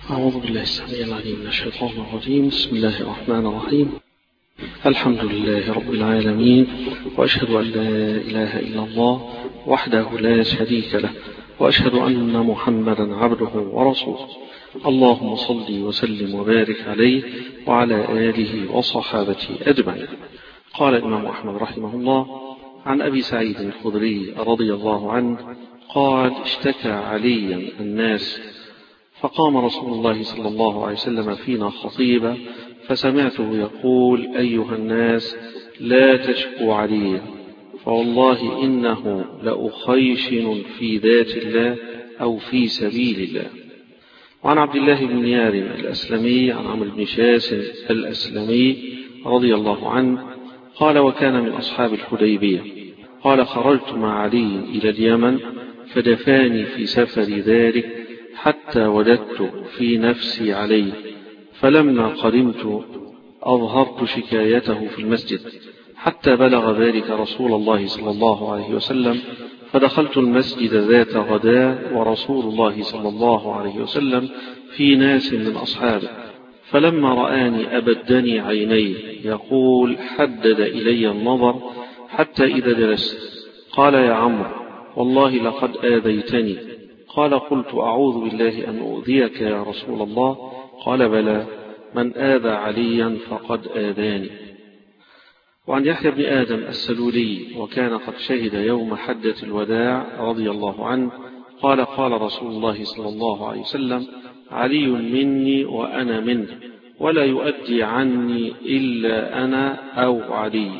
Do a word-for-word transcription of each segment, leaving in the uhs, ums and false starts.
أعوذ بالله السميع العليم من الشيطان الرجيم. بسم الله الرحمن الرحيم. الحمد لله رب العالمين، وأشهد أن لا إله إلا الله وحده لا شريك له، وأشهد أن محمدا عبده ورسوله. اللهم صل وسلم وبارك عليه وعلى آله وصحابته أجمعين. قال الإمام أحمد رحمه الله عن أبي سعيد الخدري رضي الله عنه قال: اشتكى عليا الناس فقام رسول الله صلى الله عليه وسلم فينا خطيبا، فسمعته يقول: أيها الناس، لا تشكوا عليا، فوالله إنه لأخيشن في ذات الله أو في سبيل الله. وعن عبد الله بن يار الأسلمي عن عمرو بن شاس الأسلمي رضي الله عنه قال: وكان من أصحاب الحديبية قال: خرجت مع علي إلى اليمن فدفاني في سفر ذلك حتى وجدت في نفسي عليه، فلما قدمت أظهرت شكايته في المسجد حتى بلغ ذلك رسول الله صلى الله عليه وسلم، فدخلت المسجد ذات غداء ورسول الله صلى الله عليه وسلم في ناس من أصحابه، فلما رآني أبدني عينيه يقول: حدد إلي النظر حتى إذا جلست قال: يا عمرو، والله لقد آذيتني. قال: قلت: أعوذ بالله أن أؤذيك يا رسول الله. قال: بلى، من آذى عليا فقد آذاني. وعن يحيى بن آدم السلولي وكان قد شهد يوم حجة الوداع رضي الله عنه قال: قال رسول الله صلى الله عليه وسلم: علي مني وأنا منه، ولا يؤدي عني إلا أنا أو علي.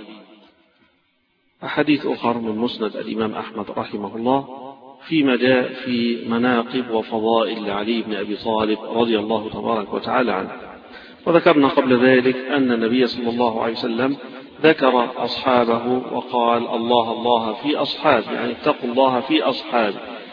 أحاديث أخرى من مسند الإمام أحمد رحمه الله فيما جاء في مناقب وفضائل علي بن أبي طالب رضي الله تبارك وتعالى عنه. وذكرنا قبل ذلك أن النبي صلى الله عليه وسلم ذكر أصحابه وقال: الله الله في أصحاب، يعني اتقوا الله في أصحاب،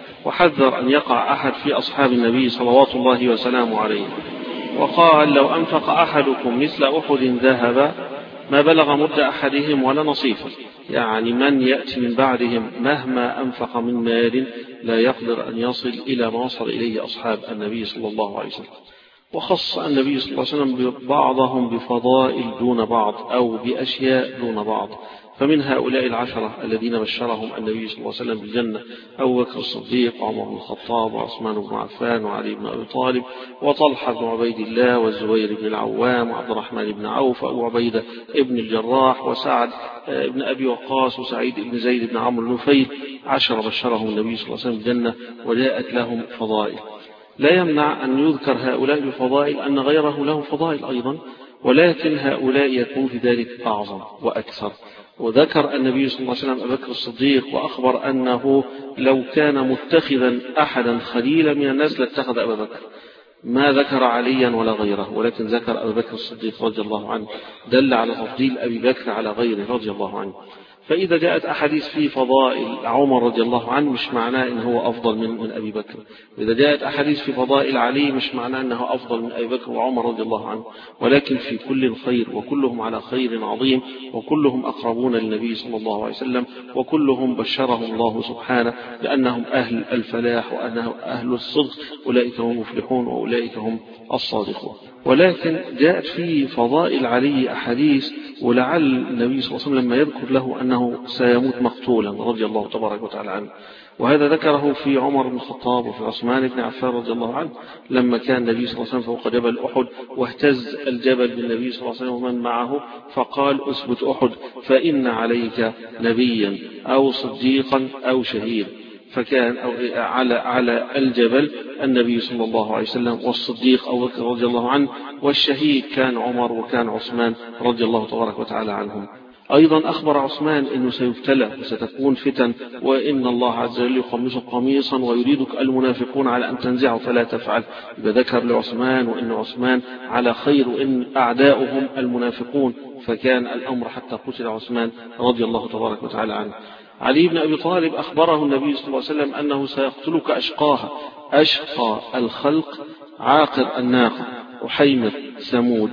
وحذر أن يقع أحد في أصحاب النبي صلوات الله وسلامه عليه. وقال: لو أنفق أحدكم مثل أحد ذهب ما بلغ مد أحدهم ولا نصيفه، يعني من يأتي من بعدهم مهما أنفق من مال لا يقدر أن يصل إلى ما وصل إليه أصحاب النبي صلى الله عليه وسلم. وخص النبي صلى الله عليه وسلم بعضهم بفضائل دون بعض أو بأشياء دون بعض، فمن هؤلاء العشرة الذين بشرهم النبي صلى الله عليه وسلم بالجنة أبو بكر الصديق وعمر بن الخطاب وعثمان بن عفان وعلي بن أبي طالب وطلحة بن عبيد الله والزبير بن العوام وعبد الرحمن بن عوف وأبو عبيدة بن الجراح وسعد بن أبي وقاص وسعيد بن زيد بن عمرو النفيل، عشرة بشرهم النبي صلى الله عليه وسلم بالجنة وجاءت لهم فضائل. لا يمنع أن يذكر هؤلاء بفضائل أن غيره له فضائل أيضا، ولكن هؤلاء يكون في ذلك أعظم وأكثر. وذكر النبي صلى الله عليه وسلم أبو بكر الصديق وأخبر أنه لو كان متخذا أحدا خليلا من الناس لاتخذ أبا بكر، ما ذكر عليا ولا غيره، ولكن ذكر أبو بكر الصديق رضي الله عنه، دل على تفضيل أبي بكر على غيره رضي الله عنه. فإذا جاءت أحاديث في فضائل عمر رضي الله عنه مش معناه إن هو أفضل من, من أبي بكر، وإذا جاءت أحاديث في فضائل علي مش معناه أنه أفضل من أبي بكر وعمر رضي الله عنه، ولكن في كل خير، وكلهم على خير عظيم، وكلهم أقربون للنبي صلى الله عليه وسلم، وكلهم بشرهم الله سبحانه بأنهم أهل الفلاح وأنهم أهل الصدق، أولئك هم المفلحون وأولئك هم الصادقون. ولكن جاءت في فضائل علي أحاديث، ولعل النبي صلى الله عليه وسلم لما يذكر له أنه سيموت مقتولا رضي الله تبارك وتعالى عنه، وهذا ذكره في عمر بن الخطاب وفي عثمان بن عفان رضي الله عنه لما كان النبي صلى الله عليه وسلم فوق جبل أحد واهتز الجبل بالنبي صلى الله عليه وسلم ومن معه، فقال: أثبت أحد فإن عليك نبيا أو صديقا أو شهيدا. فكان على على الجبل النبي صلى الله عليه وسلم والصديق أبو بكر رضي الله عنه، والشهيد كان عمر وكان عثمان رضي الله تبارك وتعالى عنهم. أيضا أخبر عثمان أنه سيبتلى وستكون فتن، وإن الله عز وجل يقمص قميصا ويريدك المنافقون على أن تنزعوا فلا تفعل. بذكر لعثمان وإن عثمان على خير وإن أعداؤهم المنافقون، فكان الأمر حتى قتل عثمان رضي الله تبارك وتعالى عنه. علي بن أبي طالب أخبره النبي صلى الله عليه وسلم أنه سيقتلك أشقاها، أشقى الخلق عاقر الناقة وحيمة ثمود،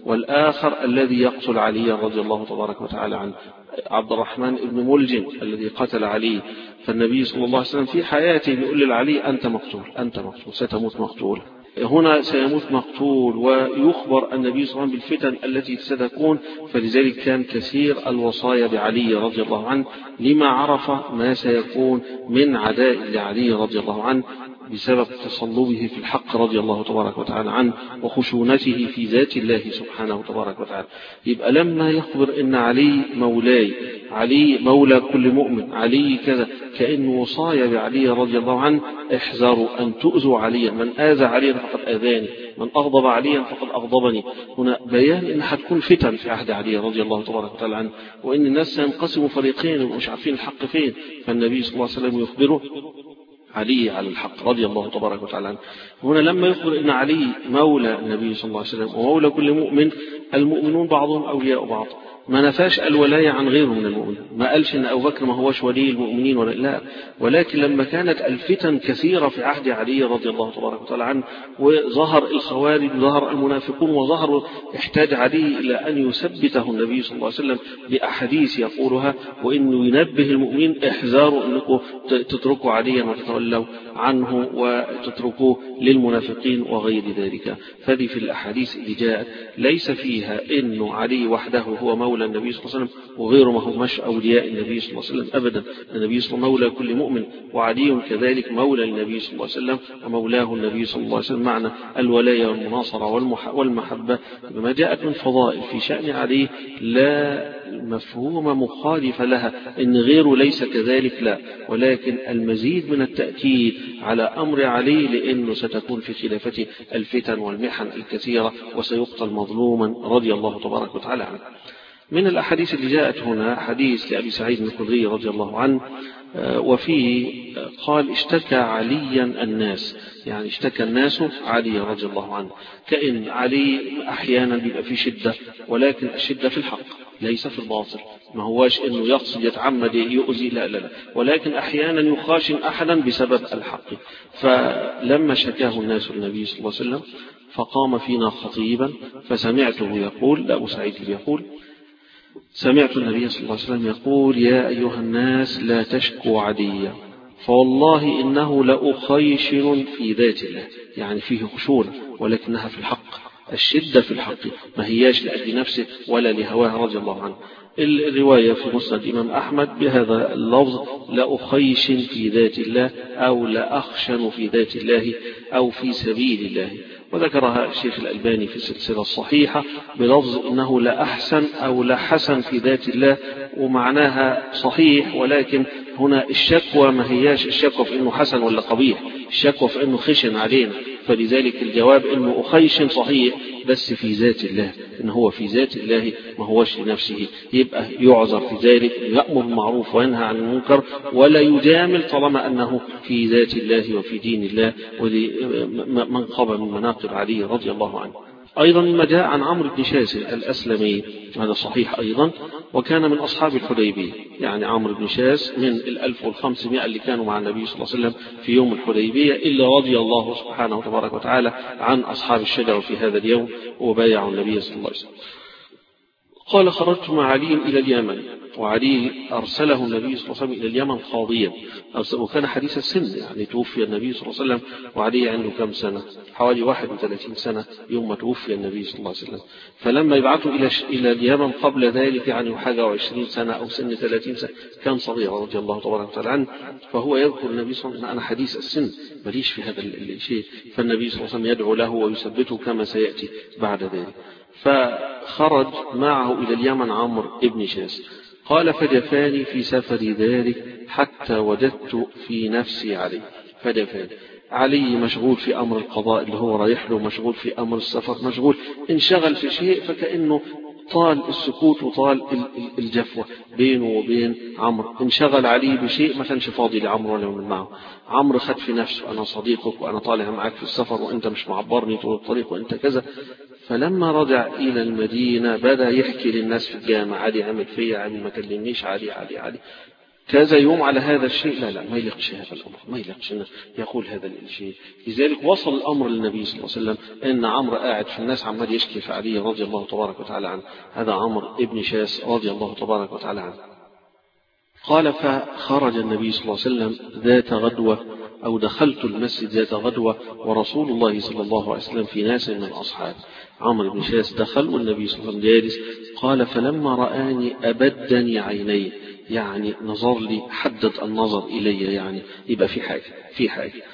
والآخر الذي يقتل علي رضي الله تبارك وتعالى عنه عبد الرحمن بن ملجم الذي قتل علي. فالنبي صلى الله عليه وسلم في حياته بيقول لعلي: أنت مقتول، أنت مقتول، ستموت مقتول. هنا سيموت مقتول، ويخبر النبي صلى الله عليه وسلم بالفتن التي ستكون، فلذلك كان كثير الوصايا بعلي رضي الله عنه لما عرف ما سيكون من عداء لعلي رضي الله عنه بسبب تصلبه في الحق رضي الله تبارك وتعالى عنه وخشونته في ذات الله سبحانه تبارك وتعالى. يبقى لما يخبر ان علي مولاي، علي مولى كل مؤمن، علي كذا، كأنه وصايا بعلي رضي الله عنه احذروا أن تؤذوا عليا، من آذى عليا فقد آذاني، من أغضب عليا فقد أغضبني. هنا بيان أن هتكون فتن في عهد علي رضي الله تبارك وتعالى عنه، وأن الناس سينقسموا فريقين ومش عارفين الحق فين، فالنبي صلى الله عليه وسلم يخبره علي على الحق رضي الله تبارك وتعالى عنه. هنا لما يخبر أن علي مولى النبي صلى الله عليه وسلم ومولى كل مؤمن، المؤمنون بعضهم أولياء بعض، ما نفاش الولاية عن غيره من المؤمنين، ما قالش ان ابو بكر ما هوش ولي المؤمنين ولا لا، ولكن لما كانت الفتن كثيرة في عهد علي رضي الله تبارك وتعالى عنه، وظهر الخوارج وظهر المنافقون وظهروا، احتاج علي الى ان يثبته النبي صلى الله عليه وسلم باحاديث يقولها، وانه ينبه المؤمنين احذروا انكم تتركوا عليا وتتولوا عنه وتتركوه للمنافقين وغير ذلك. فهذه في الاحاديث اللي جاءت ليس فيها انه علي وحده هو مولى النبي صلى الله عليه وسلم وغيره ما هماش أولياء النبي صلى الله عليه وسلم أبدا. النبي صلى الله عليه وسلم مولى كل مؤمن، وعلي كذلك مولى النبي صلى الله عليه وسلم ومولاه النبي صلى الله عليه وسلم، معنى الولاية والمناصرة والمحبة بما جاءت من فضائل في شأن علي لا مفهوم مخالف لها، إن غيره ليس كذلك لا، ولكن المزيد من التأكيد على أمر علي لأنه ستكون في خلافته الفتن والمحن الكثيرة وسيقتل مظلوما رضي الله تبارك وتعالى عنه. من الأحاديث اللي جاءت هنا حديث لأبي سعيد الخدري رضي الله عنه، وفيه قال اشتكى عليا الناس، يعني اشتكى الناس علي رضي الله عنه، كأن علي أحيانا بيبقى في شدة، ولكن الشدة في الحق ليس في الباطل، ما هواش انه يقصد يتعمد يؤذي، لا لا لا، ولكن احيانا يخاشن احدا بسبب الحق. فلما شكاه الناس النبي صلى الله عليه وسلم فقام فينا خطيبا فسمعته يقول، لا سعيد يقول سمعت النبي صلى الله عليه وسلم يقول يا أيها الناس لا تشكوا عليا فوالله إنه لأخيشن في ذات الله، يعني فيه خشونة ولكنها في الحق، الشدة في الحق، ما هياش لأجل نفسه ولا لهواه رضي الله عنه. الرواية في مسند الإمام أحمد بهذا اللفظ لأخيشن في ذات الله أو لأخشن في ذات الله أو في سبيل الله، وذكرها الشيخ الألباني في السلسلة الصحيحة بلفظ إنه لأحسن أو لحسن في ذات الله، ومعناها صحيح، ولكن هنا الشكوى ما هياش الشكوى في إنه حسن ولا قبيح، الشكوى في إنه خشن علينا، فلذلك الجواب إنه أخيشن صحيح بس في ذات الله، إنه هو في ذات الله ما هوش لنفسه، يبقى يعذر في ذلك، يأمر بالمعروف وينهى عن المنكر ولا يجامل طالما أنه في ذات الله وفي دين الله، وذي منقبة من مناقب علي رضي الله عنه. أيضا ما جاء عن عمرو بن شاس الأسلمي هذا صحيح أيضا، وكان من أصحاب الحديبية، يعني عمرو بن شاس من الألف والخمسمائة اللي كانوا مع النبي صلى الله عليه وسلم في يوم الحديبية، إلا رضي الله سبحانه تبارك وتعالى عن أصحاب الشجرة في هذا اليوم وبايعوا النبي صلى الله عليه وسلم. قال خرجت مع علي إلى اليمن، وعلي أرسله النبي صلى الله عليه وسلم إلى اليمن قاضيا، وكان حديث السن، يعني توفي النبي صلى الله عليه وسلم وعلي عنده كم سنة، حوالي واحد وثلاثين سنة يوم ما توفي النبي صلى الله عليه وسلم. فلما يبعثوا إلى إلى اليمن قبل ذلك يعني حاجة وعشرين سنة أو سن ثلاثين سنة، كان صغير رضي الله تبارك وتعالى عنه، فهو يذكر النبي صلى الله عليه وسلم أنا حديث السن ماليش في هذا الشيء، فالنبي صلى الله عليه وسلم يدعو له ويثبته كما سيأتي بعد ذلك. فخرج معه إلى اليمن عمرو بن شاس، قال فجفاني في سفر ذلك حتى وجدت في نفسي علي، فجفاني علي مشغول في أمر القضاء اللي هو رايح له، مشغول في أمر السفر، مشغول انشغل في شيء، فكأنه طال السكوت وطال الجفوة بينه وبين عمرو، انشغل علي بشيء ما كانش فاضي لعمرو ولا من معه. عمرو خد في نفسه أنا صديقك وأنا طالع معك في السفر وأنت مش معبرني طول الطريق وأنت كذا. فلما رجع إلى المدينة بدأ يحكي للناس في الجامعة علي عمل فيا، علي ما كلمنيش، علي علي علي كذا يوم على هذا الشيء، لا لا ما يلقش هذا الأمر، ما يلقش أنه يقول هذا الشيء. لذلك وصل الأمر للنبي صلى الله عليه وسلم أن عمرو قاعد في الناس عمال يشكي في علي رضي الله تبارك وتعالى عنه، هذا عمرو ابن شاس رضي الله تبارك وتعالى عنه. قال فخرج النبي صلى الله عليه وسلم ذات غدوة أو دخلت المسجد ذات غدوة ورسول الله صلى الله عليه وسلم في ناس من أصحابه. عمرو بن شاس دخل والنبي صلى الله عليه وسلم جالس، قال فلما رآني أبدني عيني، يعني نظر لي، حدد النظر إلي، يعني يبقى في حاجة في حاجة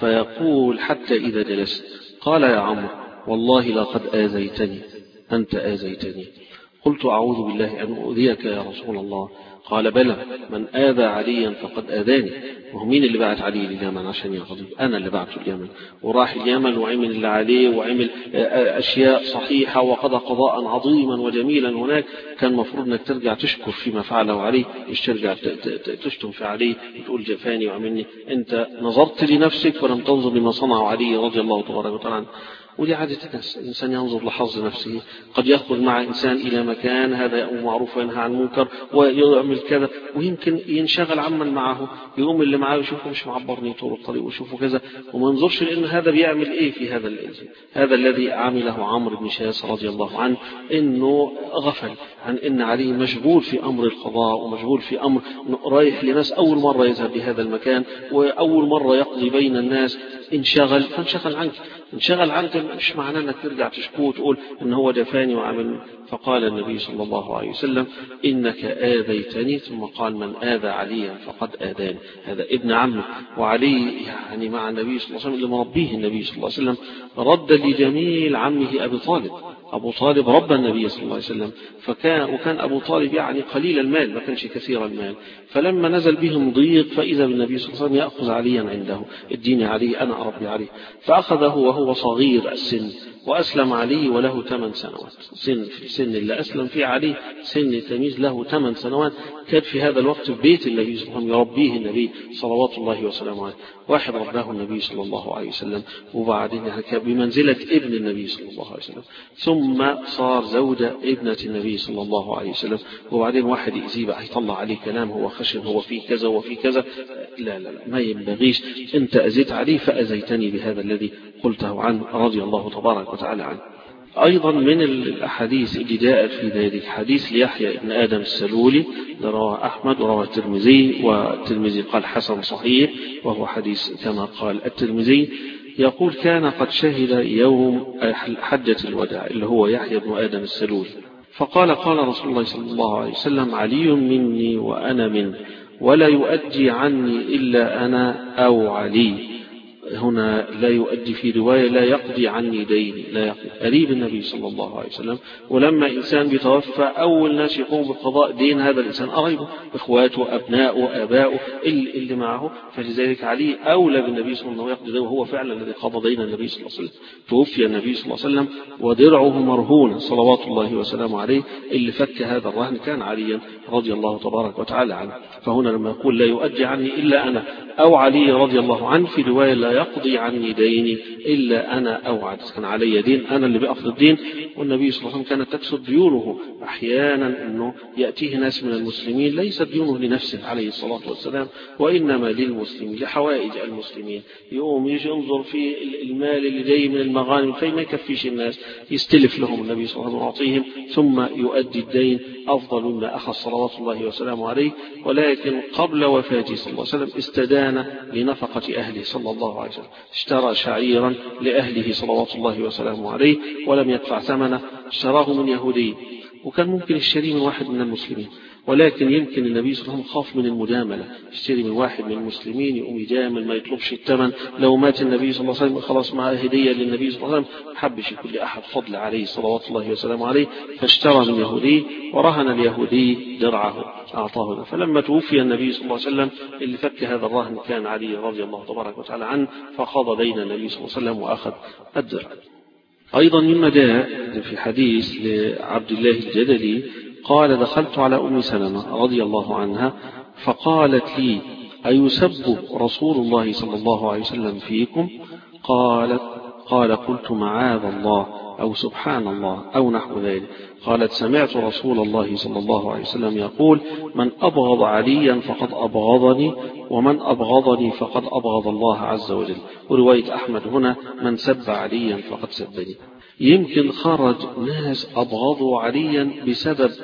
فيقول حتى إذا جلست قال يا عمرو والله لقد آذيتني، أنت آذيتني. قلت أعوذ بالله أن أؤذيك يا رسول الله. قال بلى، من آذى عليا فقد آذاني. وهو مين اللي بعت علي لليمن عشان يقضي؟ أنا اللي بعته اليمن، وراح اليمن وعمل اللي عليه وعمل أشياء صحيحة وقضى قضاء عظيما وجميلا هناك. كان مفروض أنك ترجع تشكر فيما فعله عليه، مش ترجع تشتم في عليه وتقول جفاني وعملني. أنت نظرت لنفسك ولم تنظر لما صنعه علي رضي الله تبارك وتعالى. ودي عادة الناس، الإنسان ينظر لحظ نفسه. قد يخرج مع إنسان إلى مكان هذا يأمر معروف وينهى عن المنكر ويعمل كذا، ويمكن ينشغل عمن معه، يقوم اللي معه يشوفه مش معبرني طول الطريق ويشوفه كذا، وما ينظرش لأن هذا بيعمل إيه في هذا الإنسان. هذا الذي عمله عمرو بن شاس رضي الله عنه، إنه غفل عن إن علي مشغول في أمر القضاء ومشغول في أمر رايح لناس أول مرة يذهب لهذا المكان وأول مرة يقضي بين الناس. انشغل فانشغل عنك، انشغل عنك مش معناه انك ترجع تشكو وتقول ان هو جفاني وعمل. فقال النبي صلى الله عليه وسلم انك آذيتني، ثم قال من آذى عليا فقد آذاني. هذا ابن عمه، وعلي يعني مع النبي صلى الله عليه وسلم اللي مربيه النبي صلى الله عليه وسلم، رد لجميل عمه أبي طالب. أبو طالب ربى النبي صلى الله عليه وسلم، فكان وكان أبو طالب يعني قليل المال، ما كانش كثير المال. فلما نزل بهم ضيق فإذا بالنبي صلى الله عليه وسلم يأخذ عليا عنده، اديني علي أنا أربي عليه. فأخذه وهو صغير السن، وأسلم علي وله ثمان سنوات. سن في السن اللي أسلم فيه علي سن تمييز، له ثمان سنوات. كان في هذا الوقت في بيت النبي صلى الله عليه وسلم يربيه النبي صلوات الله وسلامه عليه. واحد رباه النبي صلى الله عليه وسلم، وبعدين كان بمنزلة ابن النبي صلى الله عليه وسلم، ثم صار زوجة ابنة النبي صلى الله عليه وسلم. وبعدين واحد يأذيه بقى يطلع عليه كلام، هو خشن، هو في كذا وفي كذا. لا لا لا، ما ينبغيش. أنت أذيت عليه فأذيتني بهذا الذي قلته عنه رضي الله تبارك وتعالى عنه. أيضا من الأحاديث اللي جاءت في ذلك حديث ليحيى ابن آدم السلولي، رواه أحمد ورواه الترمذي، والترمذي قال حسن صحيح، وهو حديث كما قال الترمذي. يقول كان قد شهد يوم حجة الوداع اللي هو يحيى ابن آدم السلولي، فقال قال رسول الله صلى الله عليه وسلم علي مني وأنا منه، ولا يؤدي عني إلا أنا أو علي. هنا لا يؤدي في رواية لا يقضي عني ديني، لا يقضي، قريب النبي صلى الله عليه وسلم. ولما إنسان بيتوفى أول ناس يقوم بقضاء دين هذا الإنسان قرايبه، إخواته، أبناؤه، آباؤه اللي معه. فلذلك علي أولى بالنبي صلى الله عليه وسلم يقضي دين، وهو فعلا الذي قضى دين النبي صلى الله عليه وسلم. توفي النبي صلى الله عليه وسلم ودرعه مرهونة صلوات الله وسلامه عليه. اللي فك هذا الرهن كان عليا رضي الله تبارك وتعالى عنه. فهنا لما يقول لا يؤدي عني إلا أنا أو علي رضي الله عنه، في رواية لا يقضي عني ديني إلا أنا أو علي، كان علي دين أنا اللي بأخذ الدين. والنبي صلى الله عليه وسلم كانت تكسد ديونه أحيانا، أنه يأتيه ناس من المسلمين ليست ديونه لنفسه عليه الصلاة والسلام، وإنما للمسلمين، لحوائج المسلمين. يقوم يجي ينظر في المال اللي جاي من المغانم فما يكفيش النااس، يستلف لهم النبي صلى الله عليه وسلم ويعطيهم ثم يؤدي الدين أفضل مما أخذ صلوات الله وسلامه عليه. ولكن قبل وفاته صلى الله عليه وسلم استدان لنفقة أهله صلى الله عليه وسلم، اشترى شعيرا لأهله صلوات الله وسلامه عليه ولم يدفع ثمنه، اشتراه من يهودي، وكان ممكن يشتري من واحد من المسلمين، ولكن يمكن النبي صلى الله عليه وسلم خاف من المجاملة، يشتري من واحد من المسلمين يقوم يجامل ما يطلبش الثمن. لو مات النبي صلى الله عليه وسلم خلاص معه هدية للنبي صلى الله عليه وسلم، حبش يكون لأحد فضل عليه صلوات الله وسلامه عليه، فاشترى من يهودي ورهن اليهودي درعه أعطاه. فلما توفي النبي صلى الله عليه وسلم اللي فك هذا الرهن كان علي رضي الله تبارك وتعالى عنه، فقضى دين النبي صلى الله عليه وسلم وأخذ الدرع. أيضا مما جاء في حديث لعبد الله الجدلي قال دخلت على أم سلمة رضي الله عنها فقالت لي أيسب رسول الله صلى الله عليه وسلم فيكم؟ قالت قال قلت معاذ الله أو سبحان الله أو نحو ذلك. قالت سمعت رسول الله صلى الله عليه وسلم يقول من أبغض عليا فقد أبغضني، ومن أبغضني فقد أبغض الله عز وجل. ورواية أحمد هنا من سب عليا فقد سبني. يمكن خرج ناس أبغضوا عليا بسبب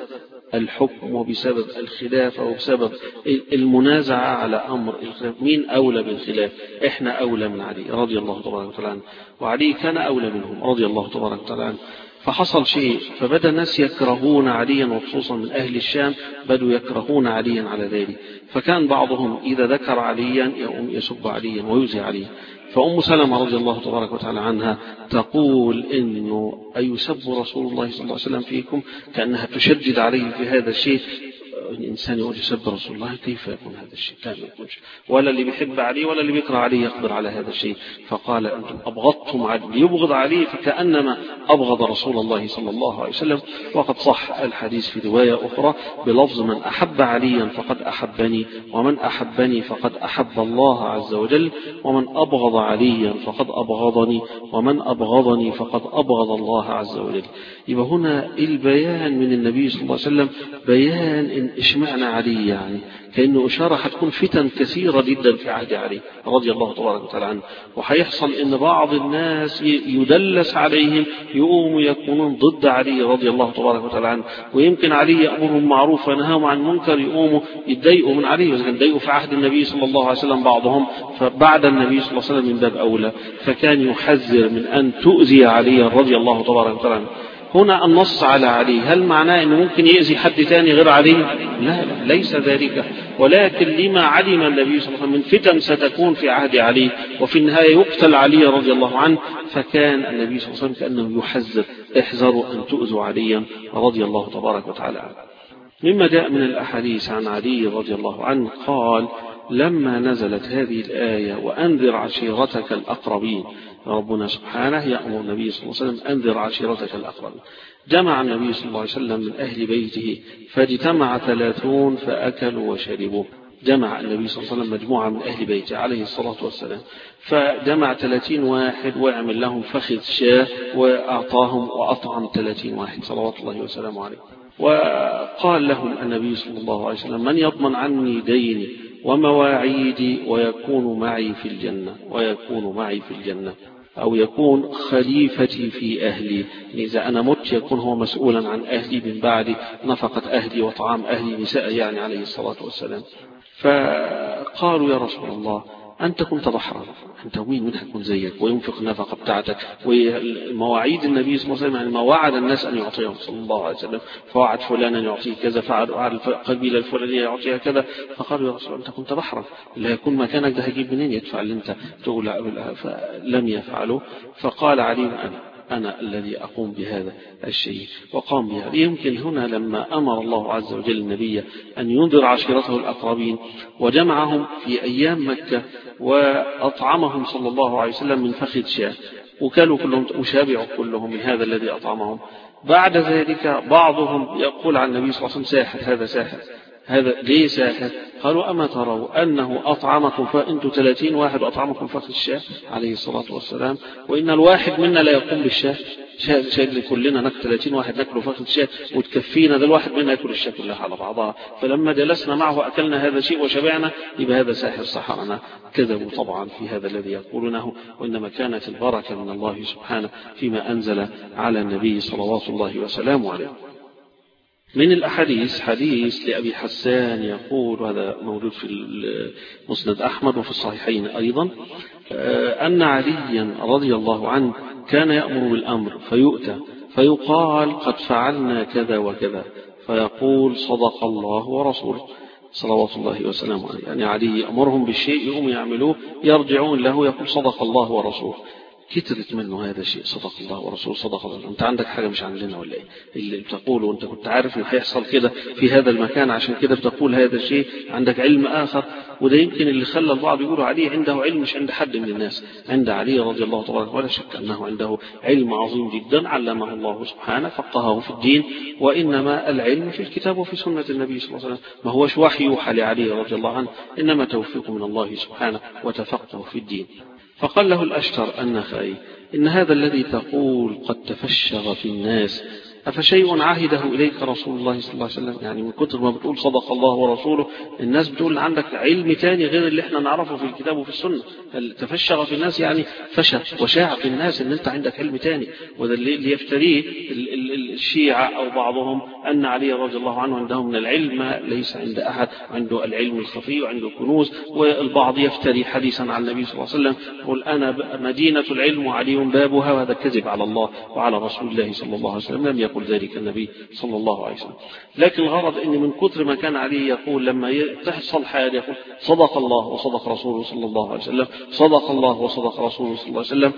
الحكم وبسبب الخلافة وبسبب المنازعة على أمر الخلاف، مين أولى بالخلاف؟ إحنا أولى من علي رضي الله تبارك وتعالى عنه، وعلي كان أولى منهم رضي الله تبارك وتعالى عنه. فحصل شيء، فبدأ الناس يكرهون عليا، وخصوصا من أهل الشام بدوا يكرهون عليا على ذلك. فكان بعضهم إذا ذكر عليا يقوم يسب عليا ويؤذي عليا. فأم سلمة رضي الله تبارك وتعالى عنها تقول إنه أيسب رسول الله صلى الله عليه وسلم فيكم، كأنها تشدد عليه في هذا الشيء. الإنسان يقول يسب رسول الله، كيف يكون هذا الشيء؟ كان يكونش، ولا اللي بيحب عليه ولا اللي بيكره عليه يقدر على هذا الشيء. فقال أنتم أبغضتم عليه، يبغض عليه فكأنما أبغض رسول الله صلى الله عليه وسلم. وقد صح الحديث في رواية أخرى بلفظ من أحب عليا فقد أحبني، ومن أحبني فقد أحب الله عز وجل، ومن أبغض عليا فقد أبغضني، ومن أبغضني فقد أبغض الله عز وجل. يبقى هنا البيان من النبي صلى الله عليه وسلم بيان إن اشمعنى علي، يعني كأنه إشارة حتكون فتن كثيرة جدا في عهد علي رضي الله تبارك وتعالى عنه، وحيحصل إن بعض الناس يدلس عليهم يقوموا يكونون ضد علي رضي الله تبارك وتعالى عنه، ويمكن علي يأمرهم بالمعروف وينهاهم عن المنكر يقوموا يتضايقوا من علي، وإذا كان ضايقوا في عهد النبي صلى الله عليه وسلم بعضهم، فبعد النبي صلى الله عليه وسلم من باب أولى. فكان يحذر من أن تؤذي علي رضي الله تبارك وتعالى عنه. هنا النص على علي، هل معناه أنه ممكن يأذي حد تاني غير علي؟ لا، لا ليس ذلك، ولكن لما علم النبي صلى الله عليه وسلم من فتن ستكون في عهد علي، وفي النهاية يقتل علي رضي الله عنه، فكان النبي صلى الله عليه وسلم كأنه يحذر احذروا أن تؤذوا عليا رضي الله تبارك وتعالى عنه. مما جاء من الأحاديث عن علي رضي الله عنه قال: لما نزلت هذه الآية وأنذر عشيرتك الأقربين، ربنا سبحانه يأمر النبي صلى الله عليه وسلم أنذر عشيرتك الأقربين، جمع النبي صلى الله عليه وسلم من أهل بيته فاجتمع ثلاثون فأكلوا وشربوا. جمع النبي صلى الله عليه وسلم مجموعة من أهل بيته عليه الصلاة والسلام، فجمع ثلاثين واحد ويعمل لهم فخذ شاة وأعطاهم وأطعم ثلاثين واحد صلوات الله وسلامه عليه. وقال لهم النبي صلى الله عليه وسلم: من يضمن عني ديني ومواعيدي ويكون معي في الجنة، ويكون معي في الجنة، أو يكون خليفتي في أهلي، إذا أنا مت يكون هو مسؤولا عن أهلي من بعد نفقة أهلي وطعام أهلي، نساء يعني عليه الصلاة والسلام. فقالوا: يا رسول الله أنت كنت بحرا، أنت مين من هيكون زيك وينفق النفقة بتاعتك؟ ومواعيد النبي صلى الله عليه وسلم يعني ما وعد الناس أن يعطيهم صلى الله عليه وسلم، فوعد فلانا يعطيه كذا، فوعد القبيلة الفلانية يعطيها كذا. فقالوا: يا رسول الله أنت كنت بحرا، لا يكون مكانك ده هيجيب منين يدفع اللي أنت تقول؟ فلم يفعلوا. فقال علي: أنا أنا الذي أقوم بهذا الشيء، وقام بهذا. يمكن هنا لما أمر الله عز وجل النبي أن ينذر عشيرته الأقربين وجمعهم في أيام مكة وأطعمهم صلى الله عليه وسلم من فخذ شاة، وكلوا كلهم وشابعوا كلهم من هذا الذي أطعمهم. بعد ذلك بعضهم يقول عن النبي صلى الله عليه وسلم: ساحر، هذا ساحر، هذا ليه ساحر؟ قالوا: أما تروا أنه أطعمكم فأنتم ثلاثين واحد وأطعمكم فخذ الشاة عليه الصلاة والسلام، وإن الواحد منا لا يقوم بالشاة، شاة اللي كلنا ناكل ثلاثين واحد ناكله فخذ الشاة وتكفينا، ده الواحد منا يأكل الشاة كلها على بعضها. فلما جلسنا معه أكلنا هذا شيء وشبعنا، يبقى هذا ساحر سحرنا. كذبوا طبعا في هذا الذي يقولونه، وإنما كانت البركة من الله سبحانه فيما أنزل على النبي صلوات الله وسلامه عليه. من الأحاديث حديث لأبي حسان يقول، وهذا موجود في مسند أحمد وفي الصحيحين أيضا، أن عليا رضي الله عنه كان يأمر بالأمر فيؤتى فيقال: قد فعلنا كذا وكذا، فيقول: صدق الله ورسوله صلوات الله وسلامه عليه. يعني علي يأمرهم بالشيء يقوم يعملوه، يرجعون له يقول: صدق الله ورسوله. كترت منه هذا الشيء، صدق الله ورسوله، صدق الله. انت عندك حاجة مش عندنا ولا ايه اللي بتقوله؟ وانت كنت عارف ان هيحصل كده في هذا المكان، عشان كده بتقول هذا الشيء، عندك علم آخر. وده يمكن اللي خلى البعض يقولوا علي عنده علم مش عند حد من الناس. عند علي رضي الله تبارك ولا شك أنه عنده علم عظيم جدا علمه الله سبحانه، فقهه في الدين، وإنما العلم في الكتاب وفي سنة النبي صلى الله عليه وسلم، ما هوش وحي يوحى لعلي رضي الله عنه، إنما توفيق من الله سبحانه وتفقه في الدين. فقال له الأشتر النخعي: إن هذا الذي تقول قد تفشغ في الناس، أفشيء عهده إليك رسول الله صلى الله عليه وسلم؟ يعني من كتر ما بتقول صدق الله ورسوله، الناس بتقول عندك علم تاني غير اللي احنا نعرفه في الكتاب وفي السنة. تفشغ في الناس يعني فشى وشاع في الناس ان انت عندك علم تاني، وده اللي يفتريه الشيعة أو بعضهم أن علي رضي الله عنه عنده من العلم ليس عند أحد، عنده العلم الخفي وعنده كنوز. والبعض يفتري حديثا عن النبي صلى الله عليه وسلم يقول أنا مدينة العلم وعلي بابها، وهذا كذب على الله وعلى رسول الله صلى الله عليه وسلم، لم يقل ذلك النبي صلى الله عليه وسلم. لكن الغرض أن من كثر ما كان علي يقول لما تحصل حاجة يقول صدق الله وصدق رسوله صلى الله عليه وسلم، صدق الله وصدق رسوله صلى الله عليه وسلم،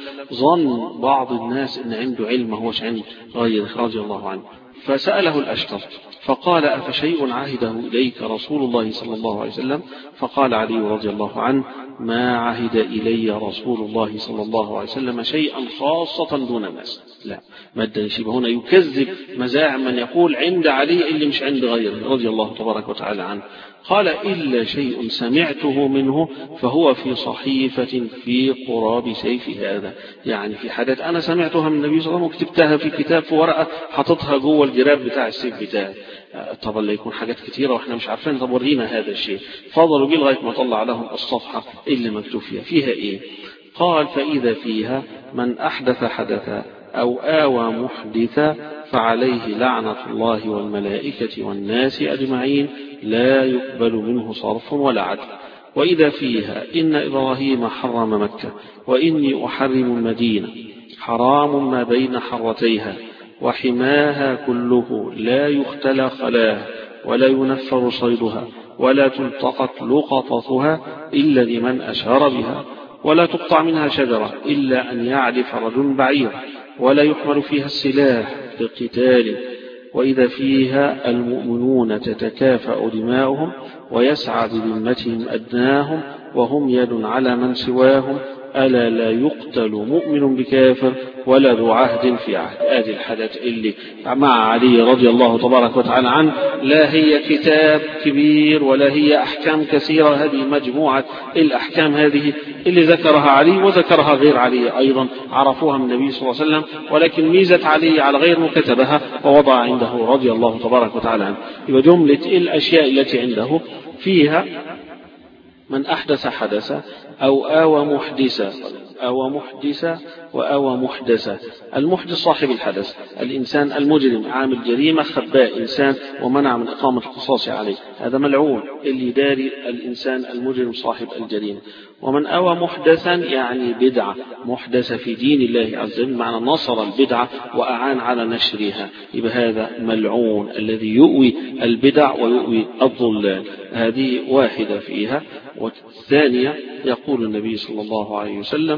ظن بعض الناس أن عنده علم ما هوش عند غيره رضي الله عنه. فسأله الأشتر فقال أفشيء عهده إليك رسول الله صلى الله عليه وسلم؟ فقال علي رضي الله عنه ما عهد إلي رسول الله صلى الله عليه وسلم شيئا خاصة دون الناس. لا مادة شبه هنا يكذب مزاعم من يقول عند علي اللي مش عند غيره رضي الله تبارك وتعالى عنه. قال إلا شيء سمعته منه فهو في صحيفة في قراب سيف هذا، يعني في حدث أنا سمعتها من النبي صلى الله عليه وسلم وكتبتها في كتاب في ورقة حطتها جوه الجراب بتاع السيف بتاعي. طبعا لا يكون حاجات كتيرة وإحنا مش عارفين. طب ورينا هذا الشيء. فضلوا بيه لغاية ما طلع لهم الصفحة اللي مكتوب فيها. فيها إيه؟ قال فإذا فيها من أحدث حدثا أو آوى محدثا فعليه لعنة الله والملائكة والناس أجمعين لا يقبل منه صرف ولا عدل. وإذا فيها إن إبراهيم حرم مكة وإني أحرم المدينة حرام ما بين حرتيها وحماها كله لا يختلى خلاها ولا ينفر صيدها ولا تلتقط لقطتها إلا لمن أشار بها ولا تقطع منها شجرة إلا أن يعرف رجل بعير ولا يحمل فيها السلاح لقتال. وإذا فيها المؤمنون تتكافأ دماؤهم ويسعى بذمتهم أدناهم وهم يد على من سواهم ألا لا يقتل مؤمن بكافر ولا ذو عهد في عهد. هذه الحدث اللي مع علي رضي الله تبارك وتعالى عنه لا هي كتاب كبير ولا هي أحكام كثيرة، هذه مجموعة الأحكام هذه اللي ذكرها علي وذكرها غير علي أيضا عرفوها من النبي صلى الله عليه وسلم، ولكن ميزة علي على غيره كتبها ووضع عنده رضي الله تبارك وتعالى عنه. يبقى جملة الأشياء التي عنده فيها من أحدث حدثا أو آوى محدثا أو محدثا وأوى محدثا. المحدث صاحب الحدث، الإنسان المجرم عامل جريمة خباء إنسان ومنع من إقامة القصاص عليه، هذا ملعون اللي داري الإنسان المجرم صاحب الجريمة. ومن أوى محدثا يعني بدعة محدثة في دين الله عز وجل، معنى نصر البدعة وأعان على نشرها، يبقى هذا ملعون الذي يؤوي البدع ويؤوي الضلال. هذه واحدة فيها. والثانية يقول النبي صلى الله عليه وسلم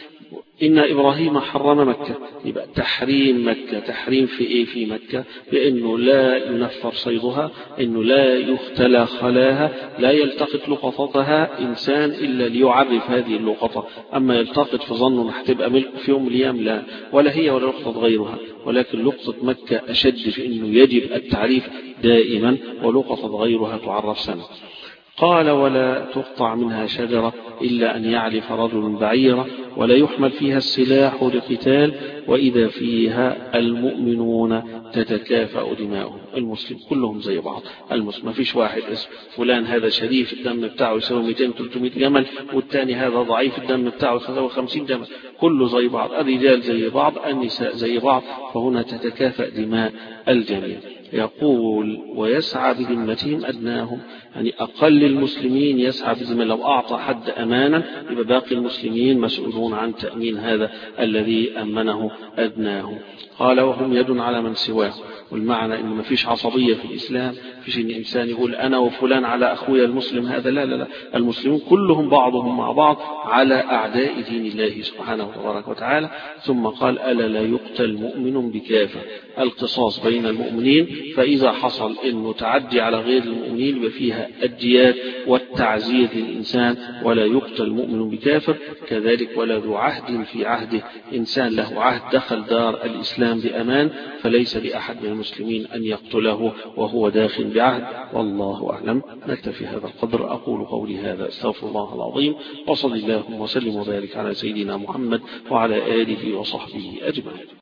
إن إبراهيم حرم مكة، يبقى تحريم مكة تحريم في إيه في مكة؟ بأنه لا ينفر صيدها، أنه لا يختلى خلاها، لا يلتقط لقطتها إنسان إلا ليعرف هذه اللقطة. أما يلتقط في ظنه أنها هتبقى ملك في يوم الأيام لا، ولا هي ولا لقطة غيرها. ولكن لقطة مكة أشد في أنه يجب التعريف دائما، ولقطة غيرها تعرف سنة. قال ولا تقطع منها شجرة إلا أن يعرف رجل بعيرة ولا يحمل فيها السلاح لقتال. وإذا فيها المؤمنون تتكافأ دماؤهم، المسلم كلهم زي بعض، المسلم ما فيش واحد اسم فلان هذا شريف الدم بتاعه يساوي مئتين ثلاثمائة جمل والتاني هذا ضعيف الدم بتاعه يساوي خمسين جمل، كله زي بعض، الرجال زي بعض النساء زي بعض، فهنا تتكافأ دماء الجميع. يقول ويسعى بذمتهم أدناهم، يعني أقل المسلمين يسعى بذمة. لو أعطى حد أمانا يبقى باقي المسلمين مسؤولون عن تأمين هذا الذي أمنه أدناهم. قال وهم يد على من سواه، والمعنى إنه ما فيش عصبية في الإسلام، فيش إن إنسان يقول أنا وفلان على أخويا المسلم هذا، لا لا لا، المسلمون كلهم بعضهم مع بعض على أعداء دين الله سبحانه وتبارك وتعالى. ثم قال ألا لا يقتل مؤمن بكافر، القصاص بين المؤمنين، فإذا حصل إنه تعدي على غير المؤمنين يبقى فيها الديات والتعزير للإنسان، ولا يقتل مؤمن بكافر. كذلك ولا ذو عهد في عهده، إنسان له عهد دخل دار الإسلام بأمان فليس لأحد من المسلمين أن يقتله وهو داخل بعهد. والله أعلم. نكتفي هذا القدر. أقول قولي هذا استغفر الله العظيم، وصلى الله وسلم وبارك على سيدنا محمد وعلى آله وصحبه أجمعين.